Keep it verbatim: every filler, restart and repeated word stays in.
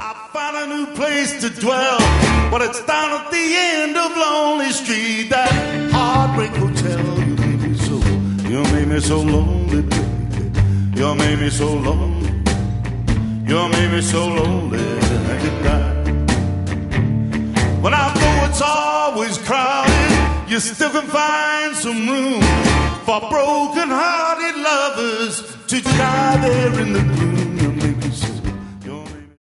I found a new place to dwell, but it's down at the end of Lonely Street, that heartbreak hotel. You made me so, you made me so lonely, baby. You made me so lonely. You made me so lonely that I could die. When I know it's always crowded, you still can find some room for broken-hearted lovers to die there in the gloom.